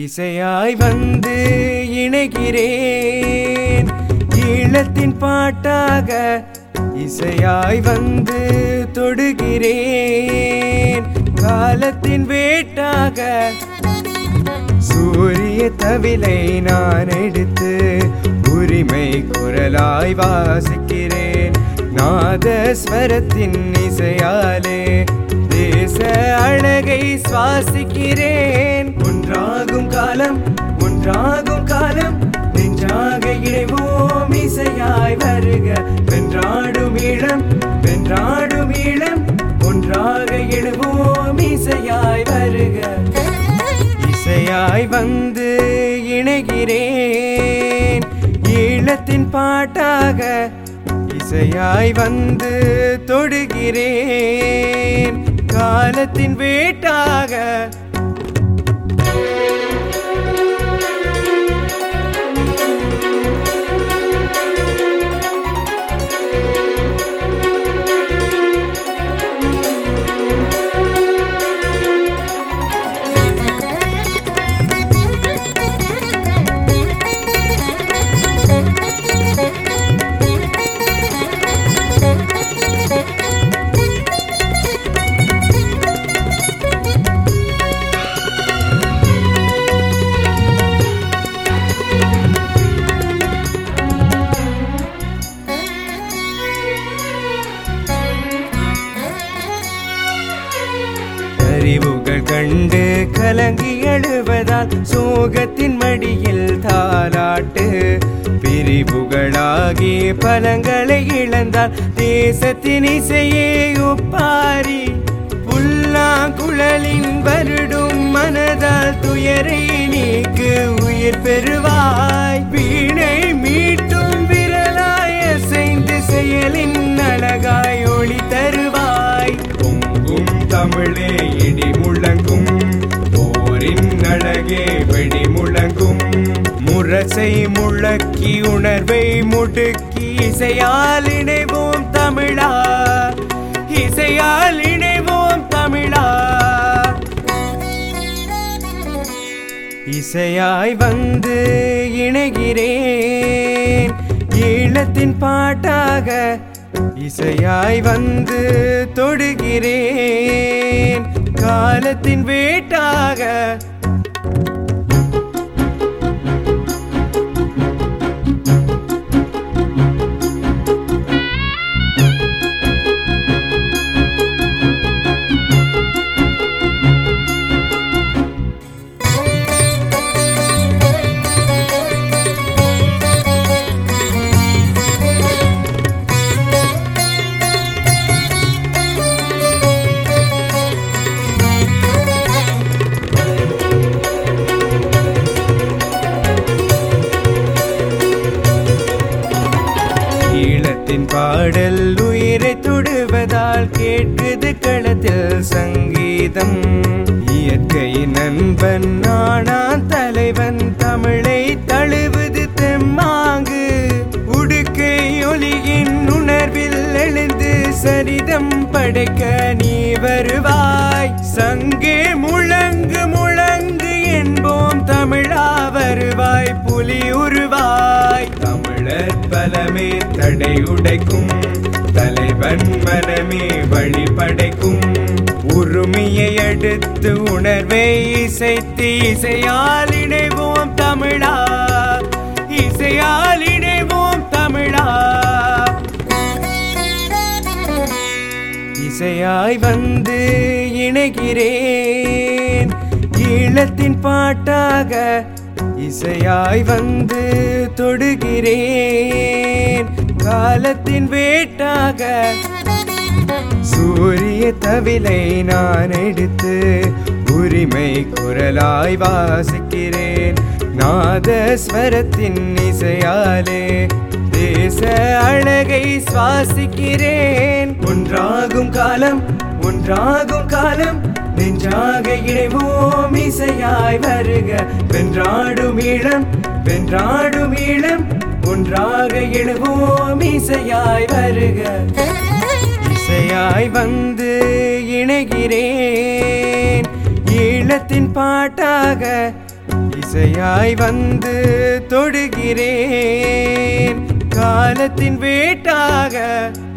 இசையாய் வந்து இணைகிறேன் ஈழத்தின் பாட்டாக இசையாய் வந்து தொடுகிறேன் காலத்தின் வேட்டாக சூரிய தவிலை நான் எடுத்து உரிமை குரலாய் வாசிக்கிறேன் நாதஸ்வரத்தின் இசையாலே தேச அழகை சுவாசிக்கிறேன் ஒன்றாகும் காலம் நெஞ்சாக இணைவோம் இசையாய் வருக வென்றாடும் ஈழம் ஒன்றாக இணைவோம் இசையாய் வருக இசையாய் வந்து இணைகிறேன் ஈழத்தின் பாட்டாக இசையாய் வந்து தொடுகிறேன் காலத்தின் வேட்டாக அறிவுகள் கண்டு கலங்கி எழுவதால் சோகத்தின் மடியில் தாலாட்டு பிரிவுகளாகி பலங்களை இழந்தால் தேசத்தின் இசையே ஒப்பாரி புல்லாங்குழலின் வருடும் மனதால் துயரை நீக்கு உயிர் பெறுவாய் வீணை மீட்டும் விரலாய் அசைந்து செயலின் அழகாய் ஒளி தருவாய் தமிழே இடி முழங்கும் போரின் அழகே வெடி முழங்கும் முரசை முழக்கி உணர்வை முடுக்கி இசையால் இணைவோம் தமிழா இசையால் இணைவோம் தமிழா இசையாய் வந்து இணைகிறேன் ஈழத்தின் பாட்டாக இசையாய் வந்து தொடுகிறேன் காலத்தின் வேட்டாக பாடல் உயிரை தொடுவதால் கேட்குது களத்தில் சங்கீதம் இயற்கையின் நண்பன் நானான் தலைவன் தமிழை தழுவது தெம்மாங்கு உடுக்கை ஒலியின் உணர்வில் எழுந்து சரிதம் படைக்க நீ வருவாய் சங்கே முழங்கு முழங்கு என்போம் தமிழா வருவாய் புலி உருவாய் தமிழர் பலமே தடை உடைக்கும் தலைவன் மனமே வழிபடைக்கும் உரிமையை அடுத்து உணர்வை இசைத்து இசையால் இணைவோம் தமிழா இசையால் இணைவோம் தமிழா இசையாய் வந்து இணைகிறேன் ஈழத்தின் பாட்டாக இசையாய் வந்து தொடுகிறேன் காலத்தின் வேட்டாக சூரிய தவிலை நான் எடுத்து உரிமை குரலாய் வாசிக்கிறேன் நாதஸ்வரத்தின் இசையாலே தேச அழகை சுவாசிக்கிறேன் ஒன்றாகும் காலம் நெஞ்சாக இணைவோம் இசையாய் வருக வென்றாடும் ஈழம் ஒன்றாக இணைவோம் இசையாய் வருக இசையாய் வந்து இணைகிறேன் ஈழத்தின் பாட்டாக இசையாய் வந்து தொடுகிறேன் காலத்தின் வேட்டாக